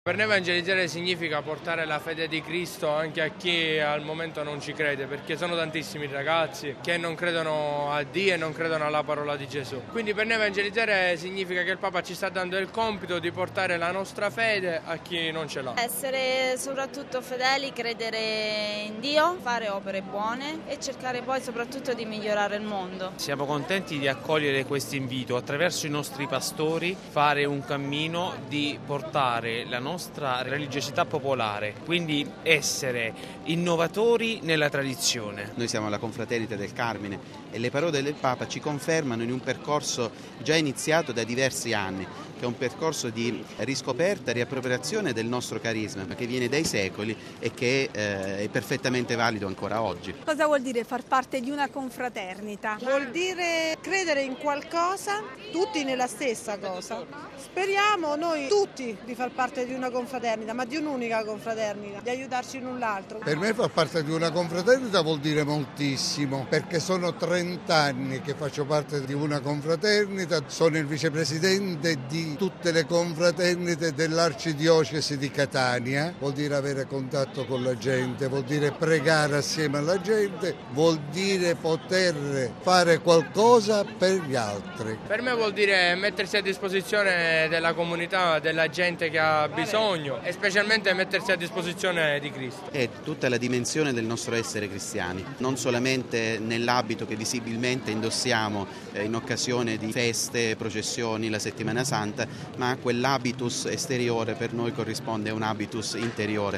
Per noi evangelizzare significa portare la fede di Cristo anche a chi al momento non ci crede, perché sono tantissimi ragazzi che non credono a Dio e non credono alla parola di Gesù. Quindi per noi evangelizzare significa che il Papa ci sta dando il compito di portare la nostra fede a chi non ce l'ha. Essere soprattutto fedeli, credere in Dio, fare opere buone e cercare poi soprattutto di migliorare il mondo. Siamo contenti di accogliere questo invito, attraverso i nostri pastori fare un cammino di portare la nostra religiosità popolare, quindi essere innovatori nella tradizione. Noi siamo la Confraternita del Carmine e le parole del Papa ci confermano in un percorso già iniziato da diversi anni, che è un percorso di riscoperta e riappropriazione del nostro carisma, che viene dai secoli e che è perfettamente valido ancora oggi. Cosa vuol dire far parte di una confraternita? Vuol dire credere in qualcosa, tutti nella stessa cosa. Speriamo noi tutti di far parte di una confraternita, ma di un'unica confraternita, di aiutarci l'un l'altro. Per me far parte di una confraternita vuol dire moltissimo, perché sono 30 anni che faccio parte di una confraternita, sono il vicepresidente di tutte le confraternite dell'Arcidiocesi di Catania, vuol dire avere contatto con la gente, vuol dire pregare assieme alla gente, vuol dire poter fare qualcosa per gli altri. Per me vuol dire mettersi a disposizione della comunità, della gente che ha bisogno e specialmente mettersi a disposizione di Cristo. È tutta la dimensione del nostro essere cristiani, non solamente nell'abito che visibilmente indossiamo in occasione di feste, processioni, la settimana santa, ma quell'habitus esteriore per noi corrisponde a un habitus interiore.